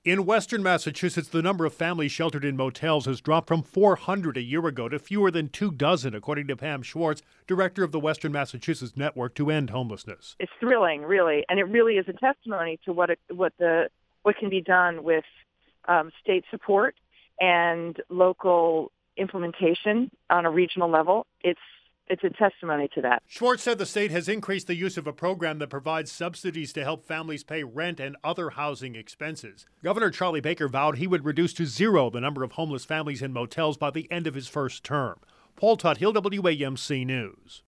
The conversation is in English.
In western Massachusetts, the number of families sheltered in motels has dropped from 400 a year ago to fewer than 24, according to Pam Schwartz, director of the Western Massachusetts Network to End Homelessness. It's thrilling, really, and it really is a testimony to what can be done with state support and local implementation on a regional level. It's a testimony to that. Schwartz said the state has increased the use of a program that provides subsidies to help families pay rent and other housing expenses. Governor Charlie Baker vowed he would reduce to zero the number of homeless families in motels by the end of his first term. Paul Tuthill, WAMC News.